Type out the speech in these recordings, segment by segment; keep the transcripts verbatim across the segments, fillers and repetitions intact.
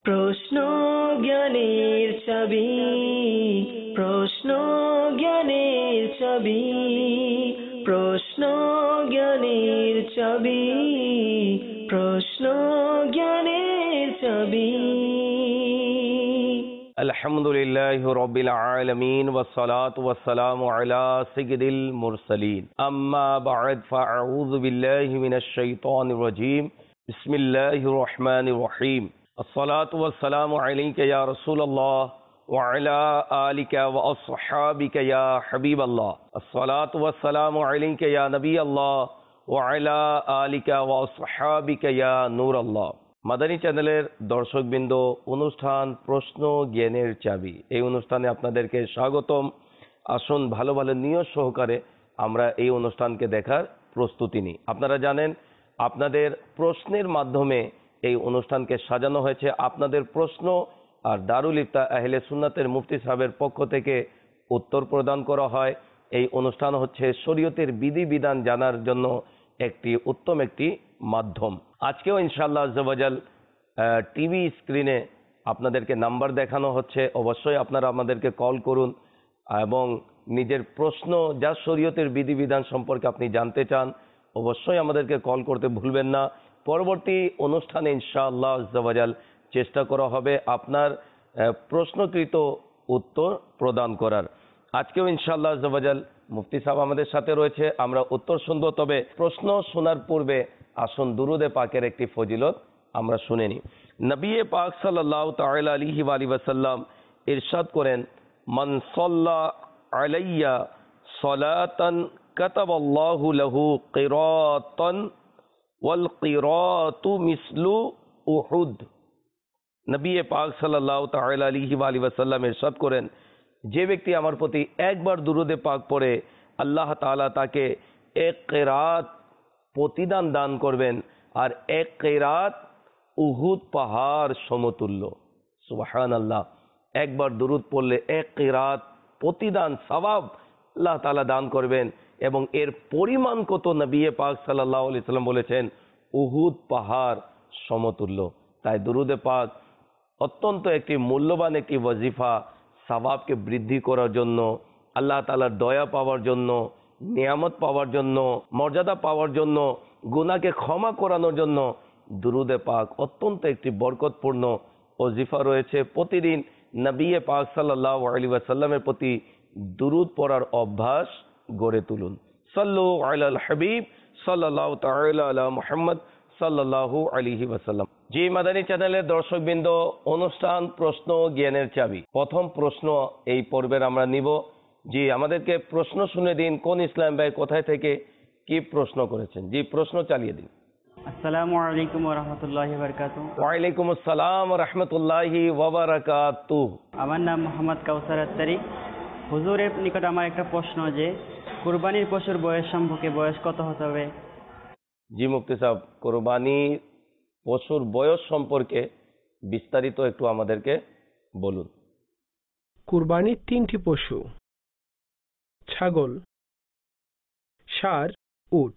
প্রশ্ন জ্ঞানের চাবি, প্রশ্ন জ্ঞানের চাবি, প্রশ্ন জ্ঞানের চাবি, প্রশ্ন জ্ঞানের চাবি। আলহামদুলিল্লাহি রাব্বিল আলামিন ওয়াসসালাতু ওয়াসসালামু আলা সাইয়্যিদিল মুরসালিন, আম্মা বা'দ, ফাআউযু বিল্লাহি মিনাশ শাইতানির রাজীম। বিসমিল্লাহির রহমানির রহিম। আসসালাতু ওয়াসসালামু আলাইকা ইয়া রাসূলুল্লাহ ওয়া আলা আলিকা ওয়া আসহাবিকা ইয়া হাবিবাল্লাহ। আসসালাতু ওয়াসসালামু আলাইকা ইয়া নবিয়াল্লাহ ওয়া আলা আলিকা ওয়া আসহাবিকা ইয়া নূরাল্লাহ। মাদানী চ্যানেলের দর্শকবৃন্দ, অনুষ্ঠান প্রশ্ন জ্ঞানের চাবি, এই অনুষ্ঠানে আপনাদেরকে স্বাগতম। আসুন ভালো ভালো নিয়ত সহকারে আমরা এই অনুষ্ঠানকে দেখার প্রস্তুতি নিই। আপনারা জানেন আপনাদের প্রশ্নের মাধ্যমে এই অনুষ্ঠানকে সাজানো হয়েছে। আপনাদের প্রশ্ন আর দারুল ইফতা আহলে সুন্নাতের মুফতি সাহেবের পক্ষ থেকে উত্তর প্রদান করা হয়। এই অনুষ্ঠান হচ্ছে শরীয়তের বিধিবিধান জানার জন্য একটি উত্তম একটি মাধ্যম। আজকেও ইনশাআল্লাহ আজ্জা ওয়াজাল টিভি স্ক্রিনে আপনাদেরকে নাম্বার দেখানো হচ্ছে। অবশ্যই আপনারা আমাদেরকে কল করুন এবং নিজের প্রশ্ন যা শরীয়তের বিধিবিধান সম্পর্কে আপনি জানতে চান, অবশ্যই আমাদেরকে কল করতে ভুলবেন না। পরবর্তী অনুষ্ঠানে ইনশাআল্লাহ আজ্জা ওয়াজাল চেষ্টা করা হবে আপনার প্রশ্নকৃত উত্তর প্রদান করার। আজকেও ইনশাআল্লাহ আজ্জা ওয়াজাল মুফতি সাহেব আমাদের সাথে রয়েছে, আমরা উত্তর শুনবো। তবে প্রশ্ন শোনার পূর্বে আসুন দুরুদে পাকের একটি ফজিলত আমরা শুনে নিই। নবী পাক সাল্লাল্লাহু তাআলা আলাইহি ওয়া আলিহি ওয়াসাল্লাম ইরশাদ করেন, মান সাল্লা আলাইয়া সালাতান কাতাবাল্লাহু লাহু কিরাতান ওয়াল কিরাতু মিসলু উহুদ। নবী পাক সাল্লাল্লাহু তাআলা আলাইহি ওয়া আলিহি ওয়াসাল্লাম ইরশাদ করেন, যে ব্যক্তি আমার প্রতি একবার দুরুদে পাক পড়ে আল্লাহ তাআলা তাকে এক কিরাত প্রতিদান দান করবেন, আর এক কিরাত উহুদ পাহাড় সমতুল্য। সুবহানাল্লাহ। একবার দুরুদ পড়লে এক কিরাত প্রতিদান সওয়াব আল্লাহ তাআলা দান করবেন, এবং এর পরিমাণ কত নবী পাক সাল্লাল্লাহু আলাইহি ওয়াসাল্লাম বলেছেন উহুদ পাহাড় সমতুল্য। তাই দুরুদে পাক অত্যন্ত একটি মূল্যবান একটি ওয়াজিফা। সওয়াবকে বৃদ্ধি করার জন্য, আল্লাহ তাআলার দয়া পাওয়ার জন্য, নিয়ামত পাওয়ার জন্য, মর্যাদা পাওয়ার জন্য, গুনাহকে ক্ষমা করানোর জন্য দুরুদে পাক অত্যন্ত একটি বরকতপূর্ণ ওয়াজিফা রয়েছে। প্রতিদিন নবী পাক সাল্লাল্লাহু আলাইহি ওয়াসাল্লামের প্রতি দুরুদ পড়ার অভ্যাস গড়ে তুলুন। সাল্লু আলাল হাবিব সাল্লাল্লাহু তাআলা আলা মুহাম্মদ সাল্লাল্লাহু আলাইহি ওয়াসাল্লাম। জি মাদানী চ্যানেলের দর্শকবৃন্দ, অনুষ্ঠান প্রশ্ন জ্ঞানের চাবি, প্রথম প্রশ্ন এই পর্বের আমরা নিব। জি আমাদেরকে প্রশ্ন শুনে দিন। কোন ইসলাম ভাই কোথায় থেকে কি প্রশ্ন করেছেন? জি প্রশ্ন চালিয়ে দিন। আসসালামু আলাইকুম ওয়া রাহমাতুল্লাহি ওয়া বারাকাতুহু। ওয়া আলাইকুম আসসালাম ওয়া রাহমাতুল্লাহি ওয়া বারাকাতুহু। আমার নাম মোহাম্মদ কাউসার আত্তারি। হুজুরের নিকট আমার একটা প্রশ্ন, যে কুরবানির পশুর বয়স সম্পর্কে বয়স কত হতে হবে? জি মুফতি সাহেব, কুরবানির পশুর বয়স সম্পর্কে বিস্তারিত একটু আমাদেরকে বলুন। কুরবানির তিনটি পশু: ছাগল, ষাঁড়, উট।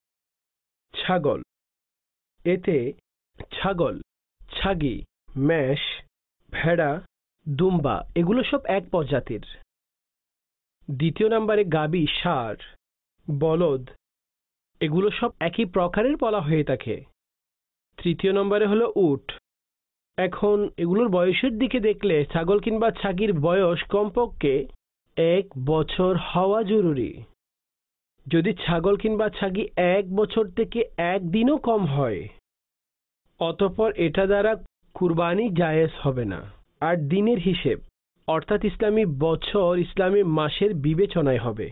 ছাগল, এতে ছাগল, ছাগি, মেষ, ভেড়া, দুম্বা এগুলো সব এক প্রজাতির। দ্বিতীয় নম্বরে গাবি, ষাঁড়, বলদ এগুলো সব একই প্রকারের বলা হয়ে থাকে। তৃতীয় নম্বরে হলো উট। এখন এগুলোর বয়সের দিকে দেখলে ছাগল কিংবা ছাগির বয়স কমপক্ষে এক বছর হওয়া জরুরি। যদি ছাগল কিংবা ছাগি এক বছর থেকে একদিনও কম হয়, অতঃপর এটা দ্বারা কুরবানি জায়েজ হবে না। আর দিনের হিসেব অর্থাৎ ইসলামী বছর ইসলামী মাসের বিবেচনায় হবে।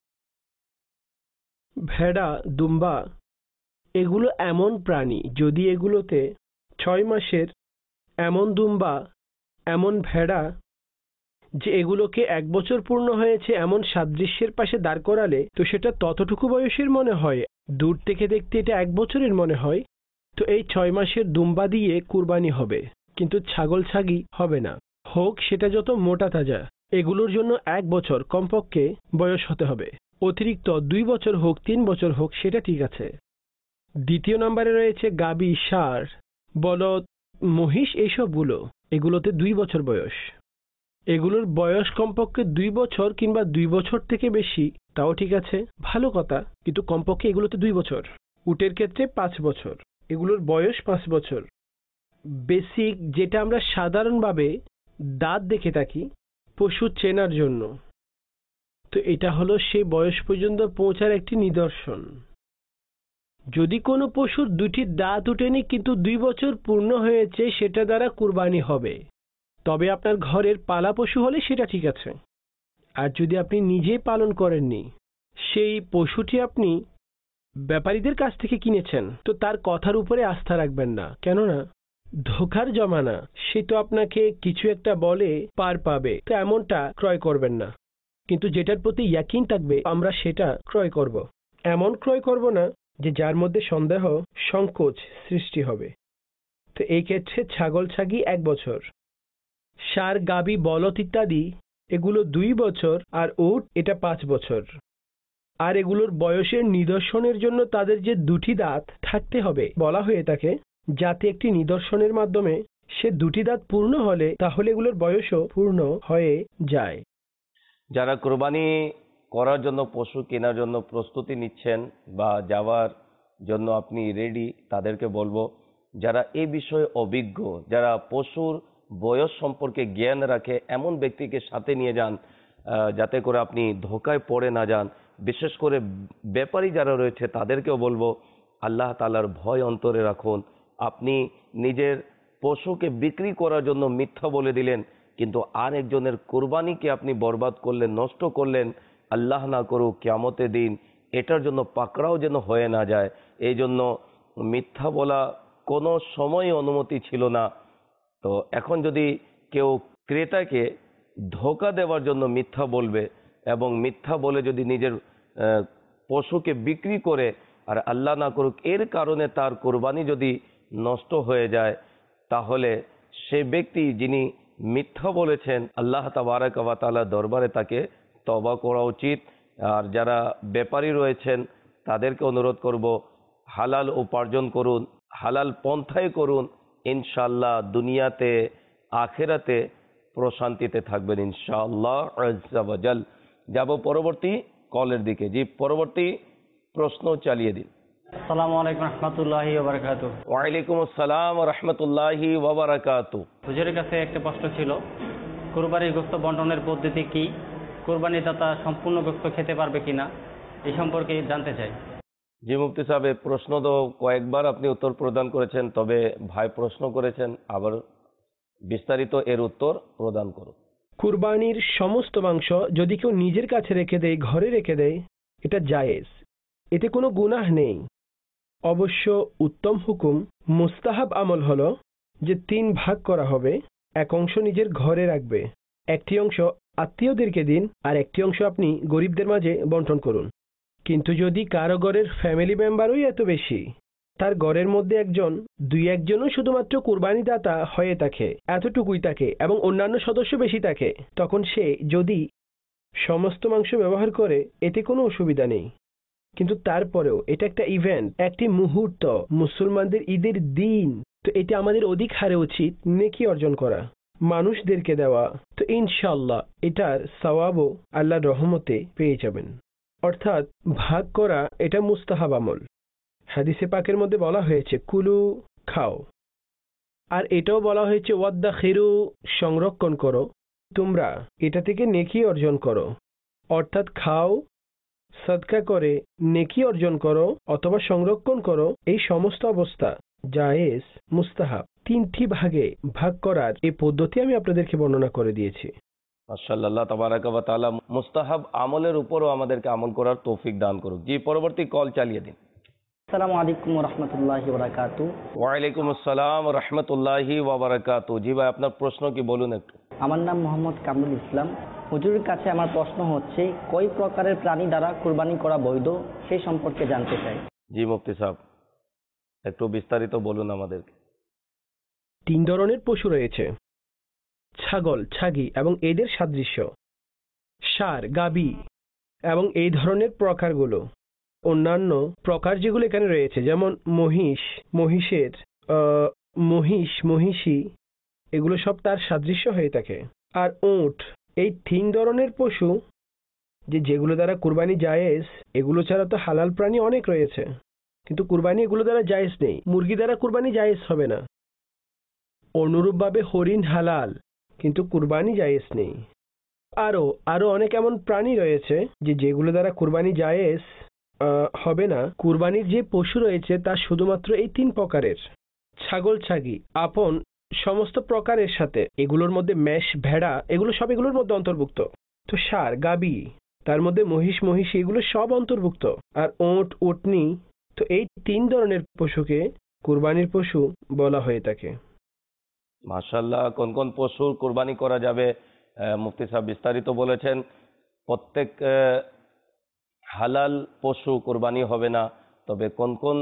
ভেড়া, দুম্বা এগুলো এমন প্রাণী, যদি এগুলোতে ছয় মাসের এমন দুম্বা, এমন ভেড়া যে এগুলোকে এক বছর পূর্ণ হয়েছে এমন সাদৃশ্যের পাশে দাঁড় করালে তো সেটা ততটুকু বয়সের মনে হয়, দূর থেকে দেখতে এটা এক বছরের মনে হয়, তো এই ছয় মাসের দুম্বা দিয়ে কুরবানি হবে, কিন্তু ছাগল ছাগি হবে না, হোক সেটা যত মোটা তাজা। এগুলোর জন্য এক বছর কমপক্ষে বয়স হতে হবে। অতিরিক্ত দুই বছর হোক তিন বছর হোক সেটা ঠিক আছে। দ্বিতীয় নম্বরে রয়েছে গাবি, ষাঁড়, বলদ, মহিষ এইসবগুলো এগুলোতে দুই বছর বয়স, এগুলোর বয়স কমপক্ষে দুই বছর কিংবা দুই বছর থেকে বেশি তাও ঠিক আছে, ভালো কথা, কিন্তু কমপক্ষে এগুলোতে দুই বছর। উটের ক্ষেত্রে পাঁচ বছর, এগুলোর বয়স পাঁচ বছর। বেসিক যেটা আমরা সাধারণভাবে দাঁত দেখে থাকি পশু চেনার জন্য, তো এটা হলো সেই বয়স পর্যন্ত পৌঁছার একটি নিদর্শন। যদি কোনো পশুর দুটি দাঁত উঠেনি কিন্তু দুই বছর পূর্ণ হয়েছে, সেটা দ্বারা কুরবানি হবে। তবে আপনার ঘরের পালা পশু হলে সেটা ঠিক আছে। আর যদি আপনি নিজেই পালন করেননি, সেই পশুটি আপনি ব্যাপারীদের কাছ থেকে কিনেছেন, তো তার কথার উপরে আস্থা রাখবেন না, কেননা ধোকার জমানা। সে তো আপনাকে কিছু একটা বলে পার পাবে, তো এমনটা ক্রয় করবেন না। কিন্তু যেটার প্রতি ইয়াকিন থাকবে আমরা সেটা ক্রয় করব। এমন ক্রয় করব না যে যার মধ্যে সন্দেহ সংকোচ সৃষ্টি হবে। তো এই ক্ষেত্রে ছাগল ছাগি এক বছর, ষাঁড় গাভী বলদ ইত্যাদি এগুলো দুই বছর, আর উট এটা পাঁচ বছর। আর এগুলোর বয়সের নিদর্শনের জন্য তাদের যে দুটি দাঁত থাকতে হবে বলা হয়ে থাকে, যাতে একটি নিদর্শনের মাধ্যমে সে দুটি দাঁত পূর্ণ হলে তাহলে এগুলোর বয়সও পূর্ণ হয়ে যায়। যারা কোরবানি করার জন্য পশু কেনার জন্য প্রস্তুতি নিচ্ছেন বা যাওয়ার জন্য আপনি রেডি, তাদেরকে বলবো যারা এই বিষয়ে অভিজ্ঞ, যারা পশুর বয়স সম্পর্কে জ্ঞান রাখে, এমন ব্যক্তিকে সাথে নিয়ে যান যাতে করে আপনি ধোকায় পড়ে না যান। বিশেষ করে ব্যাপারী যারা রয়েছে তাদেরকেও বলবো আল্লাহ তাআলার ভয় অন্তরে রাখুন। আপনি নিজের পশুকে বিক্রি করার জন্য মিথ্যা বলে দিলেন, কিন্তু আর একজনের কোরবানিকে আপনি বরবাদ করলেন, নষ্ট করলেন। আল্লাহ না করুক কিয়ামতের দিন এটার জন্য পাকড়াও যেন হয়ে না যায়। এই জন্য মিথ্যা বলা কোনো সময় অনুমতি ছিল না। তো এখন যদি কেউ ক্রেতাকে ধোকা দেওয়ার জন্য মিথ্যা বলবে এবং মিথ্যা বলে যদি নিজের পশুকে বিক্রি করে আর আল্লাহ না করুক এর কারণে তার কোরবানি যদি নষ্ট হয়ে যায়, তাহলে সে ব্যক্তি যিনি মিথ্যা বলেছেন আল্লাহ তাবারক ওয়া তাআলার দরবারে তাকে তওবা করা উচিত। আর যারা ব্যাপারী রয়েছেন তাদেরকে অনুরোধ করব হালাল উপার্জন করুন, হালাল পন্থায় করুন, ইনশাআল্লাহ দুনিয়াতে আখিরাতে প্রশান্তিতে থাকবেন ইনশাআল্লাহ আজ্জা ওয়া জাল। যাব পরবর্তী কলের দিকে। জি, পরবর্তী প্রশ্ন চালিয়ে দিন। আসসালামু আলাইকুম রহমতুল্লাহি ওয়া বারাকাতুহু। ওয়ালাইকুম আসসালাম ওয়া রাহমাতুল্লাহি ওয়া বারাকাতুহু। হুজুরের কাছে একটা প্রশ্ন ছিল, কুরবানির গোশত বন্টনের পদ্ধতি কি? কুরবানি দাতা সম্পূর্ণ গোশত খেতে পারবে কিনা, এই সম্পর্কে জানতে চাই। জি মুফতি সাহেব, প্রশ্ন তো কয়েকবার আপনি উত্তর প্রদান করেছেন, তবে ভাই প্রশ্ন করেছেন, আবার বিস্তারিত এর উত্তর প্রদান করুন। কুরবানির সমস্ত মাংস যদি কেউ নিজের কাছে রেখে দেয়, ঘরে রেখে দেয়, এটা জায়েজ, এতে কোনো গুনাহ নেই। অবশ্য উত্তম হুকুম মুস্তাহাব আমল হলো যে তিন ভাগ করা হবে, এক অংশ নিজের ঘরে রাখবে, একটি অংশ আত্মীয়দেরকে দিন, আর একটি অংশ আপনি গরিবদের মাঝে বন্টন করুন। কিন্তু যদি কারো ঘরের ফ্যামিলি মেম্বারই এত বেশি, তার ঘরের মধ্যে একজন দুই একজনও শুধুমাত্র কুরবানি দাতা হয়ে থাকে, এতটুকুই থাকে, এবং অন্যান্য সদস্য বেশি থাকে, তখন সে যদি সমস্ত মাংস ব্যবহার করে এতে কোনো অসুবিধা নেই। কিন্তু তারপরেও এটা একটা ইভেন্ট, একটি মুহূর্ত, মুসলমানদের ঈদের দিন, তো এটা আমাদের অধিক হারে উচিত নেকি অর্জন করা, মানুষদেরকে দেওয়া। তো ইনশাআল্লাহ এটার সওয়াবও আল্লাহর রহমতে পেয়ে যাবেন। অর্থাৎ ভাগ করা এটা মুস্তাহাব আমল। হাদিসে পাকের মধ্যে বলা হয়েছে কুলু, খাও, আর এটাও বলা হয়েছে ওয়াদ্দাখিরু, সংরক্ষণ করো, তোমরা এটা থেকে নেকি অর্জন করো। অর্থাৎ খাও, সদকা করে নেকি অর্জন করো অথবা সংরক্ষণ করো, এই সমস্ত অবস্থা জায়েজ, মুস্তাহাব। তিনটি ভাগে ভাগ করার এই পদ্ধতি আমি আপনাদেরকে বর্ণনা করে দিয়েছি। মাশাআল্লাহ, আল্লাহ তাবারাকা ওয়া তাআলা মুস্তাহাব আমলের উপরও আমাদেরকে আমল করার তৌফিক দান করুক। জি, পরবর্তী কল চালিয়ে দিন। আসসালামু আলাইকুম ওয়া রাহমাতুল্লাহি ওয়া বারাকাতুহু। ওয়ালাইকুম আসসালাম ওয়া রাহমাতুল্লাহি ওয়া বারাকাতুহু। জি ভাই, আপনার প্রশ্ন কি বলুন একটু। আমার নাম মোহাম্মদ কামরুল ইসলাম। হুজুরের কাছে আমার প্রশ্ন হচ্ছে, কয় প্রকারের প্রাণী দ্বারা কুরবানি করা বৈধ, সেই সম্পর্কে জানতে চাই। জি মুফতি সাহেব, একটু বিস্তারিত বলুন আমাদেরকে। তিন ধরনের পশু রয়েছে, ছাগল, ছাগি এবং এদের সাদৃশ্য, ষাঁড়, গাভী এবং এই ধরনের প্রকারগুলো। অন্যান্য প্রকার যেগুলো এখানে রয়েছে যেমন মহিষ, মহিষের মহিষ মহিষী এগুলো সব তার সাদৃশ্য হয়ে থাকে। আর উট এই তিন ধরনের পশু যে যেগুলো দ্বারা কুরবানি জায়েজ, এগুলো ছাড়া তো হালাল প্রাণী অনেক রয়েছে, কিন্তু কুরবানি এগুলো দ্বারা জায়েজ নেই। মুরগি দ্বারা কুরবানি জায়েজ হবে না। অনুরূপভাবে হরিণ হালাল, কিন্তু কুরবানি জায়েজ নেই। আরও আরও অনেক এমন প্রাণী রয়েছে যে যেগুলো দ্বারা কুরবানি জায়েজ হবে না। কুরবানির যে পশু রয়েছে তা শুধুমাত্র এই তিন প্রকারের: ছাগল ছাগি আপন সমস্ত প্রকারের সাথে, এগুলোর মধ্যে মেষ ভেড়া এগুলো সব এগুলোর মধ্যে অন্তর্ভুক্ত। তো ষাঁড় গাবি, তার মধ্যে মহিষ মহিষী এগুলো সব অন্তর্ভুক্ত। আর ওট উটনি, তো এই তিন ধরনের পশুকে কুরবানির পশু বলা হয়ে থাকে। মাশাআল্লাহ, কোন কোন পশুর কুরবানি করা যাবে মুফতি সাহেব বিস্তারিত বলেছেন। প্রত্যেক হালাল পশু কুরবানি হবে না, তবে কোন কোন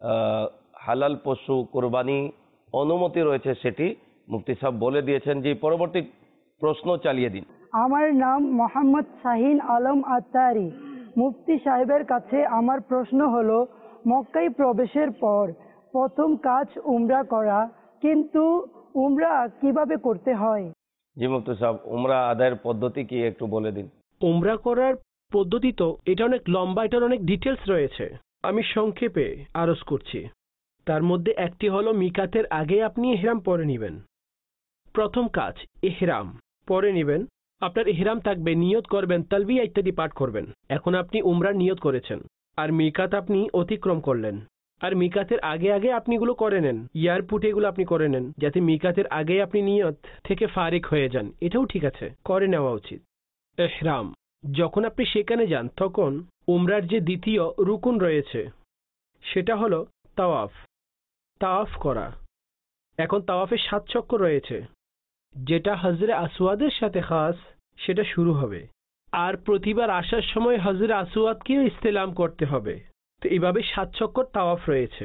হালাল পশু কুরবানি অনুমতি রয়েছে সেটি মুফতি সাহেব বলে দিয়েছেন। যে পরবর্তী প্রশ্ন চালিয়ে দিন। আমার নাম মোহাম্মদ শাহিন আলম আত্তারি। মুফতি সাহেবের কাছে আমার প্রশ্ন হলো, মক্কায় প্রবেশের পর প্রথম কাজ উমরা করা, কিন্তু উমরা কিভাবে করতে হয়? জি মুফতি সাহেব, উমরা আদায়ের পদ্ধতি কি একটু বলে দিন। উমরা করার পদ্ধতি তো এটা অনেক লম্বা, এটার অনেক ডিটেলস রয়েছে, আমি সংক্ষেপে আরজ করছি। তার মধ্যে একটি হলো মিকাতের আগে আপনি ইহরাম পরে নেবেন। প্রথম কাজ ইহরাম পরে নেবেন। আপনার ইহরাম থাকবে, নিয়ত করবেন, তালবিয়া ইত্যাদি পাঠ করবেন। এখন আপনি উমরার নিয়ত করেছেন আর মিকাত আপনি অতিক্রম করলেন। আর মিকাতের আগে আগে আপনি এগুলো করে নেন, এয়ারপোর্টে এগুলো আপনি করে নেন, যাতে মিকাতের আগে আপনি নিয়ত থেকে ফারিক হয়ে যান। এটাও ঠিক আছে, করে নেওয়া উচিত। ইহরাম যখন আপনি সেখানে যান তখন উমরার যে দ্বিতীয় রুকুন রয়েছে সেটা হলো তাওয়াফ, তাওয়াফ করা। এখন তাওয়াফের সাত চক্কর রয়েছে, যেটা হজরে আসওয়াদের সাথে খাস, সেটা শুরু হবে। আর প্রতিবার আসার সময় হজরে আসওয়াদকেও ইস্তেলাম করতে হবে। তো এইভাবে সাত চক্কর তাওয়াফ রয়েছে।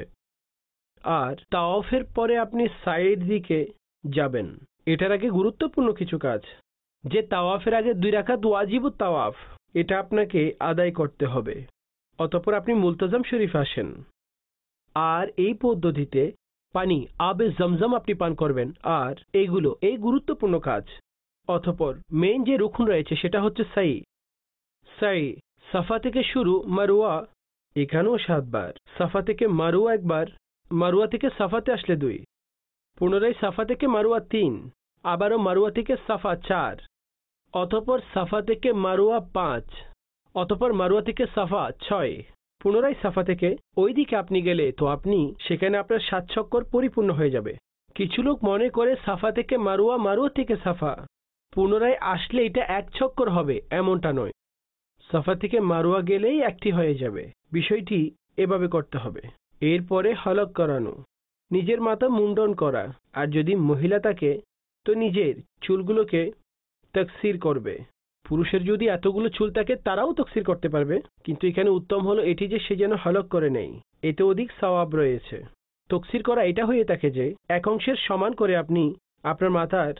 আর তাওয়াফের পরে আপনি সাইড দিকে যাবেন। এটার আগে গুরুত্বপূর্ণ কিছু কাজ, যে তাওয়াফের আগে দুই রাকাত ওয়াজিবুত তাওয়াফ, এটা আপনাকে আদায় করতে হবে। অতঃপর আপনি মুলতাজাম শরীফ আসেন, আর এই পদ্ধতিতে পানি আবে জমজম আপনি পান করবেন। আর এইগুলো এই গুরুত্বপূর্ণ কাজ। অতঃপর মেইন যে রুকন রয়েছে সেটা হচ্ছে সাই। সাই সাফা থেকে শুরু, মারওয়া এখানেও সাতবার, সাফা থেকে মারওয়া একবার, মারওয়া থেকে সাফাতে আসলে দুই, পুনরায় সাফা থেকে মারওয়া তিন, আবারও মারওয়া থেকে সাফা চার, অতঃপর সাফা থেকে মারওয়া পাঁচ, অতঃপর মারওয়া থেকে সাফা ছয়, পুনরায় সাফা থেকে ওই দিকে আপনি গেলে তো আপনি সেখানে আপনার সাত চক্কর পরিপূর্ণ হয়ে যাবে। কিছু লোক মনে করে সাফা থেকে মারওয়া, মারওয়া থেকে সাফা, পুনরায় আসলে এটা এক চক্কর হবে, এমনটা নয়। সাফা থেকে মারওয়া গেলেই একটি হয়ে যাবে। বিষয়টি এভাবে করতে হবে। এরপরে হলক করানো, নিজের মাথা মুন্ডন করা, আর যদি মহিলা থাকে তো নিজের চুলগুলোকে তকসির করবে। পুরুষের যদি এতগুলো চুল থাকে তারাও তকসির করতে পারবে, কিন্তু এখানে উত্তম হলো এটি যে সে যেন হলক করে নেই, এতে অধিক সওয়াব রয়েছে। তকসির করা এটা হয়ে থাকে যে এক অংশের সমান করে আপনি আপনার মাথার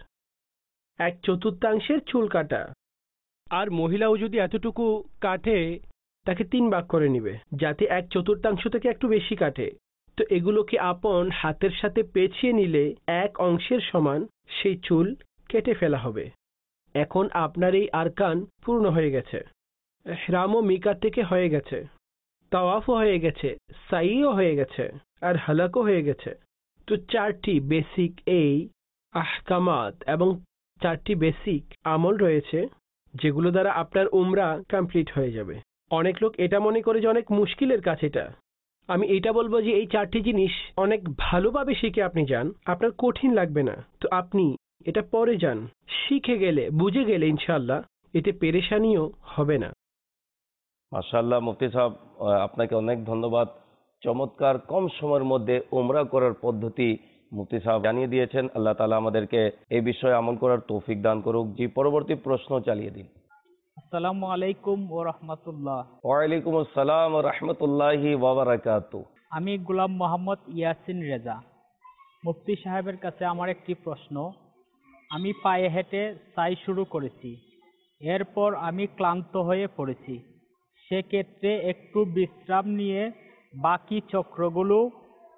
এক চতুর্থাংশের চুল কাটা। আর মহিলাও যদি এতটুকু কাটে তাকে তিন ভাগ করে নিবে, যাতে এক চতুর্থাংশ থেকে একটু বেশি কাটে। তো এগুলোকে আপন হাতের সাথে পেঁচিয়ে নিলে এক অংশের সমান সেই চুল কেটে ফেলা হবে। এখন আপনার এই আরকান পূর্ণ হয়ে গেছে। ইহরাম ও মিকাত থেকে হয়ে গেছে, তাওয়াফও হয়ে গেছে, সাইও হয়ে গেছে, আর হালাকও হয়ে গেছে। তো চারটি বেসিক এই আহকামাত এবং চারটি বেসিক আমল রয়েছে যেগুলো দ্বারা আপনার উমরা কমপ্লিট হয়ে যাবে। অনেক লোক এটা মনে করে যে অনেক মুশকিলের কাজ এটা। আমি এটা বলবো যে এই চারটি জিনিস অনেক ভালোভাবে শিখে আপনি যান, আপনার কঠিন লাগবে না। তো আপনি এটা পরে যান, শিখে গেলে বুঝে গেলে ইনশাআল্লাহ এতে পেরেশানিও হবে না। মাশাআল্লাহ মুফতি সাহেব, আপনাকে অনেক ধন্যবাদ। চমৎকার কম সময়ের মধ্যে উমরা করার পদ্ধতি মুফতি সাহেব জানিয়ে দিয়েছেন। আল্লাহ তাআলা আমাদেরকে এই বিষয়ে আমল করার তৌফিক দান করুক। জি পরবর্তী প্রশ্ন চালিয়ে দিন। আসসালামু আলাইকুম ওয়া রাহমাতুল্লাহ। ওয়ালাইকুম আসসালাম ওয়া রাহমাতুল্লাহি ওয়া বারাকাতুহু। আমি গোলাম মোহাম্মদ ইয়াসিন রেজা। মুফতি সাহেবের কাছে আমার একটি প্রশ্ন। আমি পায়ে হেঁটে সাই শুরু করেছি, এরপর আমি ক্লান্ত হয়ে পড়েছি, সেক্ষেত্রে একটু বিশ্রাম নিয়ে বাকি চক্রগুলো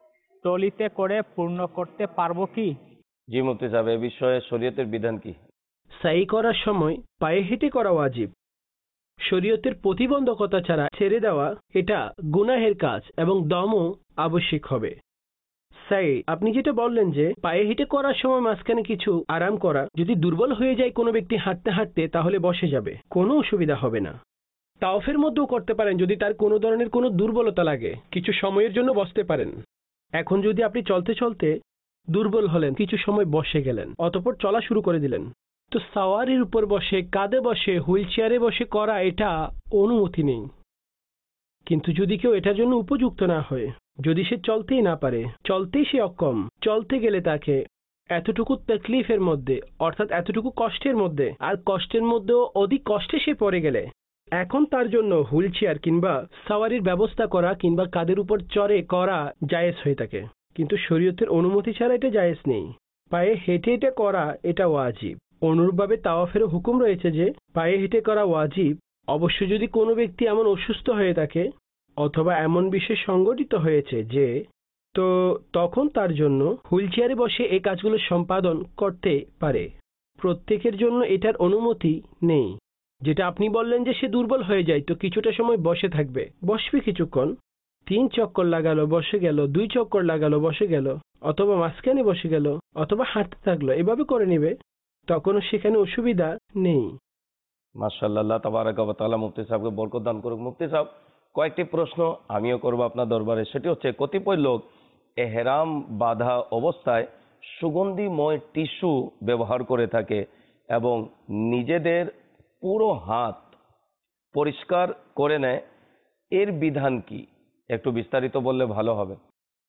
টলিতে করে পূর্ণ করতে পারবো কি? জি মুফতি সাহেব, এ বিষয়ে শরীয়তের বিধান কি? সাই করার সময় পায়ে হেঁটে করা ওয়াজিব। শরীয়তের প্রতিবন্ধকতা ছাড়া ছেড়ে দেওয়া এটা গুনাহের কাজ এবং দমও আবশ্যিক হবে। সাই, আপনি যেটা বললেন যে পায়ে হেঁটে করার সময় মাঝখানে কিছু আরাম করা, যদি দুর্বল হয়ে যায় কোনো ব্যক্তি হাঁটতে হাঁটতে তাহলে বসে যাবে, কোনো অসুবিধা হবে না। তাওফের মধ্যেও করতে পারেন, যদি তার কোনো ধরনের কোনো দুর্বলতা লাগে কিছু সময়ের জন্য বসতে পারেন। এখন যদি আপনি চলতে চলতে দুর্বল হলেন, কিছু সময় বসে গেলেন, অতঃপর চলা শুরু করে দিলেন, তো সাওয়ারির উপর বসে, কাঁধে বসে, হুইল চেয়ারে বসে করা এটা অনুমতি নেই। কিন্তু যদি কেউ এটার জন্য উপযুক্ত না হয়, যদি সে চলতেই না পারে, চলতেই সে অক্ষম, চলতে গেলে তাকে এতটুকু তকলিফের মধ্যে, অর্থাৎ এতটুকু কষ্টের মধ্যে, আর কষ্টের মধ্যেও অধিক কষ্টে সে পড়ে গেলে এখন তার জন্য হুইল চেয়ার কিংবা সাওয়ারির ব্যবস্থা করা কিংবা কাঁধের উপর চড়ে করা জায়েজ হয়ে থাকে। কিন্তু শরীয়তের অনুমতি ছাড়া এটা জায়েজ নেই। পায়ে হেঁটে হেঁটে করা এটা ওয়াজিব। অনুরূপভাবে তাওয়াফেরও হুকুম রয়েছে যে পায়ে হেঁটে করা ওয়াজিব, অবশ্য যদি কোনো ব্যক্তি এমন অসুস্থ হয়ে থাকে অথবা এমন বিষয় সংঘটিত হয়েছে যে, তো তখন তার জন্য হুইল চেয়ারে বসে এই কাজগুলো সম্পাদন করতে পারে। প্রত্যেকের জন্য এটার অনুমতি নেই। যেটা আপনি বললেন যে সে দুর্বল হয়ে যায়, তো কিছুটা সময় বসে থাকবে, বসবে কিছুক্ষণ, তিন চক্কর লাগালো বসে গেল, দুই চক্কর লাগালো বসে গেল, অথবা মাঝখানে বসে গেল, অথবা হাঁটতে থাকলো, এভাবে করে নেবে, তখনও সেখানে অসুবিধা নেই। মাশাআল্লাহ, আল্লাহ তাবারাক ওয়া তাআলা মুফতি সাহেবকে বরকত দান করুক। মুফতি সাহেব, কয়েকটি প্রশ্ন আমিও করব আপনার দরবারে। সেটি হচ্ছে, কতিপয় লোক এহরাম বাঁধা অবস্থায় সুগন্ধিময় টিস্যু ব্যবহার করে থাকে এবং নিজেদের পুরো হাত পরিষ্কার করে নেয়, এর বিধান কি? একটু বিস্তারিত বললে ভালো হবে।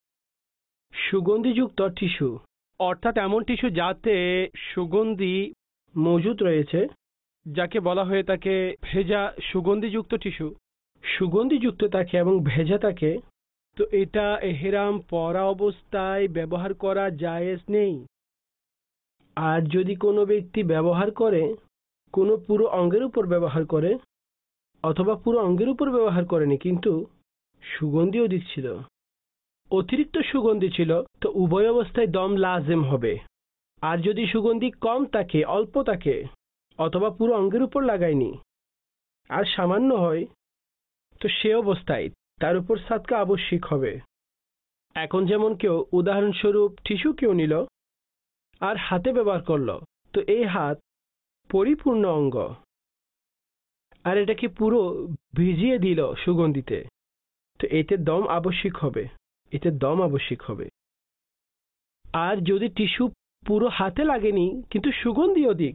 সুগন্ধিযুক্ত টিস্যু অর্থাৎ এমন টিস্যু যাতে সুগন্ধি মজুদ রয়েছে, যাকে বলা হয়ে থাকে ভেজা সুগন্ধিযুক্ত টিস্যু, সুগন্ধিযুক্ত থাকে এবং ভেজা থাকে, তো এটা এহরাম পরা অবস্থায় ব্যবহার করা জায়েজ নেই। আর যদি কোনো ব্যক্তি ব্যবহার করে, কোনো পুরো অঙ্গের উপর ব্যবহার করে অথবা পুরো অঙ্গের উপর ব্যবহার করেনি কিন্তু সুগন্ধিও দিচ্ছিল, অতিরিক্ত সুগন্ধি ছিল, তো উভয় অবস্থায় দম লাজেম হবে। আর যদি সুগন্ধি কম থাকে, অল্প থাকে, অথবা পুরো অঙ্গের উপর লাগায়নি আর সামান্য হয়, তো সে অবস্থায় তার উপর সাদকা আবশ্যিক হবে। এখন যেমন কেউ উদাহরণস্বরূপ টিস্যু কেউ নিল আর হাতে ব্যবহার করলো, তো এই হাত পরিপূর্ণ অঙ্গ, আর এটাকে পুরো ভিজিয়ে দিল সুগন্ধিতে, তো এতে দম আবশ্যিক হবে, এতে দম আবশ্যিক হবে। আর যদি টিস্যু পুরো হাতে লাগেনি কিন্তু সুগন্ধি অধিক,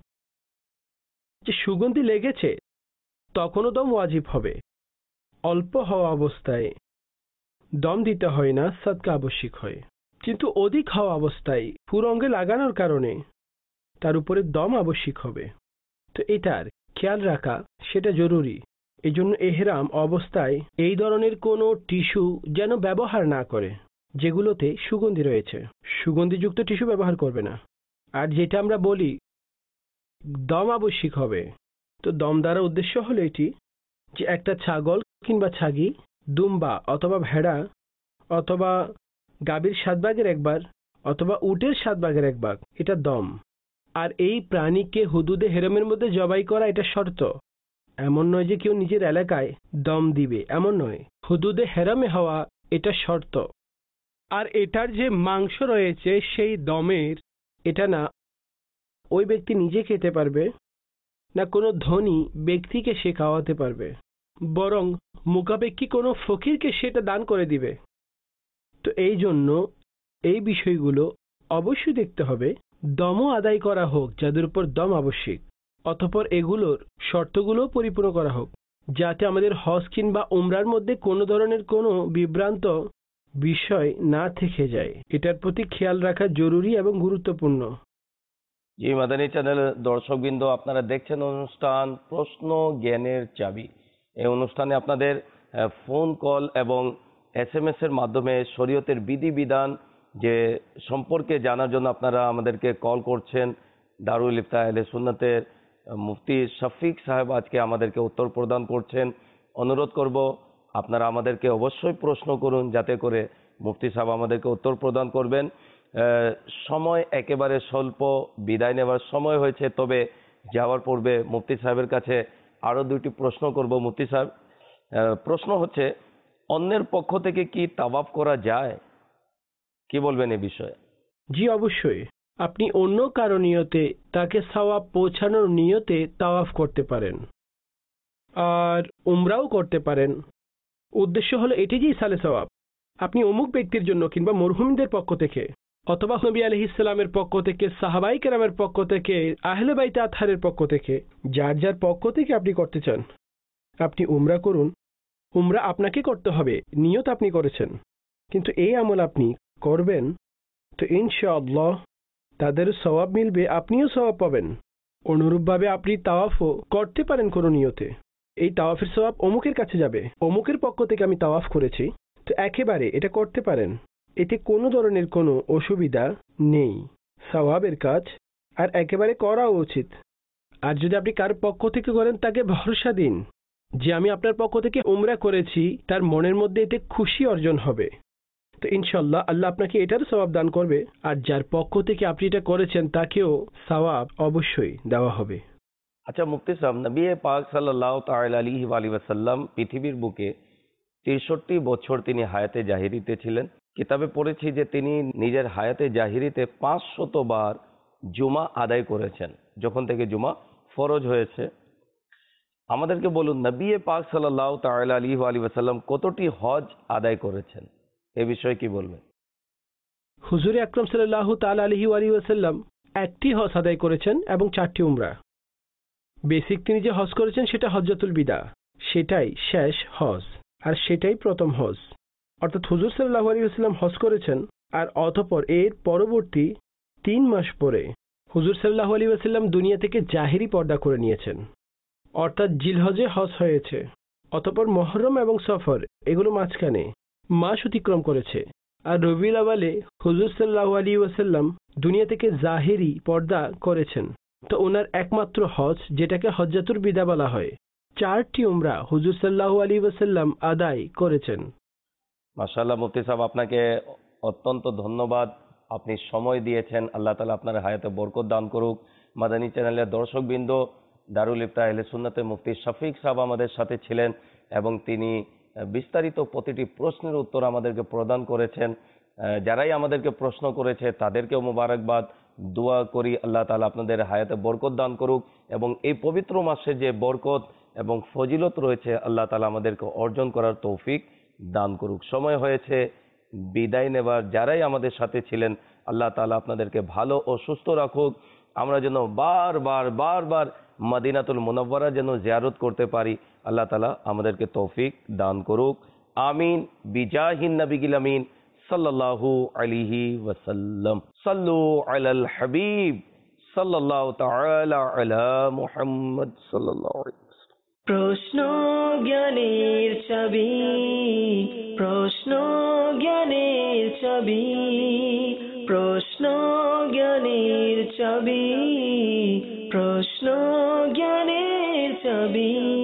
যে সুগন্ধি লেগেছে, তখনও দম ওয়াজিব হবে। অল্প হওয়া অবস্থায় দম দিতে হয় না, সাদকা আবশ্যিক হয়। কিন্তু অধিক হওয়া অবস্থায় পুরো অঙ্গে লাগানোর কারণে তার উপরে দম আবশ্যিক হবে। তো এটার খেয়াল রাখা সেটা জরুরি। এই জন্য এহরাম অবস্থায় এই ধরনের কোনো টিস্যু যেন ব্যবহার না করে যেগুলোতে সুগন্ধি রয়েছে। সুগন্ধিযুক্ত টিস্যু ব্যবহার করবে না। আর যেটা আমরা বলি দম আবশ্যিক হবে, তো দম দ্বারা উদ্দেশ্য হলো এটি যে একটা ছাগল কিংবা ছাগি, দুম্বা অথবা ভেড়া অথবা গাভীর সাত ভাগের এক ভাগ অথবা উটের সাত ভাগের এক ভাগ, এটা দম। আর এই প্রাণীকে হুদুদে হেরামের মধ্যে জবাই করা এটা শর্ত। এমন নয় যে কেউ নিজের এলাকায় দম দিবে, এমন নয়। হুদুদে হেরামে হওয়া এটা শর্ত। আর এটার যে মাংস রয়েছে সেই দমের, এটা না ওই ব্যক্তি নিজে খেতে পারবে না কোনো ধনী ব্যক্তিকে সে খাওয়াতে পারবে, বরং মুখাপেক্ষী কোনো ফকিরকে সেটা দান করে দিবে। তো এই জন্য এই বিষয়গুলো অবশ্যই দেখতে হবে, দমও আদায় করা হোক যাদের উপর দম আবশ্যিক, অতঃপর এগুলোর শর্তগুলো পরিপূর্ণ করা হোক, যাতে আমাদের হজ কিংবা উমরার মধ্যে কোনো ধরনের কোনো বিভ্রান্ত বিষয় না থেকে যায়। এটার প্রতি খেয়াল রাখা জরুরি এবং গুরুত্বপূর্ণ। জি মাদানী চ্যানেলের দর্শকবৃন্দ, আপনারা দেখছেন অনুষ্ঠান প্রশ্ন জ্ঞানের চাবি। এই অনুষ্ঠানে আপনাদের ফোন কল এবং এস এম এস এর মাধ্যমে শরীয়তের বিধিবিধান যে সম্পর্কে জানার জন্য আপনারা আমাদেরকে কল করছেন। দারুল ইফতা আহলে সুন্নাতের মুফতি শফিক সাহেব আজকে আমাদেরকে উত্তর প্রদান করছেন। অনুরোধ করব আপনারা আমাদেরকে অবশ্যই প্রশ্ন করুন, যাতে করে মুফতি সাহেব আমাদেরকে উত্তর প্রদান করবেন। সময় একেবারে স্বল্প, বিদায় নেওয়ার সময় হয়েছে, তবে যাওয়ার পূর্বে মুফতি সাহেবের কাছে আরো দুইটি প্রশ্ন করব। মুফতি সাহেব, প্রশ্ন হচ্ছে, অন্যের পক্ষ থেকে কি তাওয়াফ করা যায়? কি বলবেন এই বিষয়ে? জি অবশ্যই, আপনি অন্য কারো নিয়তে তাকে সওয়াব পৌঁছানোর নিয়তে তাওয়াফ করতে পারেন, আর উমরাও করতে পারেন। উদ্দেশ্য হলো এটি যে ইসালে সওয়াব আপনি অমুক ব্যক্তির জন্য কিংবা মরহুমদের পক্ষ থেকে অথবা নবী আলাইহিস সালামের পক্ষ থেকে, সাহাবাই কেরামের পক্ষ থেকে, আহলে বাইত আতহারের পক্ষ থেকে, যার যার পক্ষ থেকে আপনি করতে চান আপনি উমরা করুন। উমরা আপনাকে করতে হবে, নিয়ত আপনি করেছেন, কিন্তু এই আমল আপনি করবেন তো ইনশাআল্লাহ তাদের সওয়াব মিলবে, আপনিও সওয়াব পাবেন। অনুরূপভাবে আপনি তাওয়াফও করতে পারেন কোনো নিয়তে, এই তাওয়াফের সওয়াব অমুকের কাছে যাবে, অমুকের পক্ষ থেকে আমি তাওয়াফ করেছি, তো একেবারে এটা করতে পারেন, এতে কোনো ধরনের কোনো অসুবিধা নেই, সওয়াবের কাজ, আর একেবারে করা উচিত। আর যদি আপনি কার পক্ষ থেকে করেন তাকে ভরসা দিন যে আমি আপনার পক্ষ থেকে উমরা করেছি, তার মনের মধ্যে এতে খুশি অর্জন হবে, তো ইনশাল্লাহ আল্লাহ আপনাকে এটার সওয়াব দান করবে, আর যার পক্ষ থেকে আপনি এটা করেছেন তাকেও সওয়াব অবশ্যই দেওয়া হবে। আচ্ছা মুফতি সাহেব, নবী পাক সাল্লাল্লাহু তাআলা আলাইহি ওয়াসাল্লাম পৃথিবীর বুকে তেষট্টি বছর তিনি হায়াতে জাহিরিতে ছিলেন। কিতাবে পড়েছি যে তিনি নিজের হায়াতে জাহিরিতে পাঁচশত বার জুমা আদায় করেছেন, যখন থেকে জুমা ফরজ হয়েছে। আমাদেরকে বলুন, নবী পাক সাল্লাল্লাহু তাআলা আলাইহি ওয়াসাল্লাম কতটি হজ আদায় করেছেন, এ বিষয়ে কি বলবেন? হুজুর আকরাম সাল্লাল্লাহু তাআলা আলাইহি ওয়াসাল্লাম একটি হজ আদায় করেছেন এবং চারটি উমরা। বেসিক তিনি যে হজ করেছেন সেটা হজ্জাতুল বিদা, সেটাই শেষ হজ, আর সেটাই প্রথম হজ। অর্থাৎ হুজুর সাল্লাল্লাহু আলাইহি ওয়াসাল্লাম হজ করেছেন, আর অতঃপর এর পরবর্তী তিন মাস পরে হুজুর সাল্লাল্লাহু আলাইহি ওয়াসাল্লাম দুনিয়া থেকে জাহিরি পর্দা করে নিয়েছেন, অর্থাৎ জিলহজে হজ হয়েছে, অতঃপর মুহররম এবং সফর এগুলো মাঝখানে মাস অতিক্রম করেছে, আর রবিউল আউয়ালে হুজুর সাল্লাল্লাহু আলাইহি ওয়াসাল্লাম দুনিয়া থেকে জাহিরি পর্দা করেছেন। তো ওনার একমাত্র হজ, যেটাকে হজ্জাতুল বিদা বলা হয়, চারটি উমরা হুজুর সাল্লাল্লাহু আলাইহি ওয়াসাল্লাম আদায় করেছেন। মাশাআল্লাহ মুফতি সাহেব, আপনাকে অত্যন্ত ধন্যবাদ, আপনি সময় দিয়েছেন। আল্লাহ তাআলা আপনার হায়াতে বরকত দান করুক। মাদানী চ্যানেলের দর্শকবৃন্দ, দারুল ইফতা আহলে সুন্নাতের মুফতি শফিক সাহেব আমাদের সাথে ছিলেন এবং তিনি বিস্তারিত প্রতিটি প্রশ্নের উত্তর আমাদেরকে প্রদান করেছেন। যারাই আমাদেরকে প্রশ্ন করেছে তাদেরকেও মোবারকবাদ, দোয়া করি আল্লাহ তাআলা আপনাদের হায়াতে বরকত দান করুক এবং এই পবিত্র মাসে যে বরকত এবং ফজিলত রয়েছে আল্লাহ তাআলা আমাদেরকে অর্জন করার তৌফিক দান করুক। সময় হয়েছে বিদায় নেবার। যারাই আমাদের সাথে ছিলেন আল্লাহ তাআলা আপনাদেরকে ভালো ও সুস্থ রাখুক। আমরা যেন বারবার বারবার মদিনাতুল মুনাওয়ারা যেন জিয়ারত করতে পারি, আল্লাহ তাআলা আমাদেরকে তৌফিক দান করুক। আমিন বিজাহিন নবিয়িল আমিন সাল্লাল্লাহু আলাইহি ওয়াসাল্লাম। সাল্লু আলাল হাবিব সাল্লাল্লাহু তাআলা আলা মুহাম্মদ সাল্লাল্লাহু আলাইহি ওয়াসাল্লাম। প্রশ্ন জ্ঞানের চাবি, প্রশ্ন জ্ঞানের চাবি, প্রশ্ন জ্ঞানের চাবি, প্রশ্ন জ্ঞানের চাবি।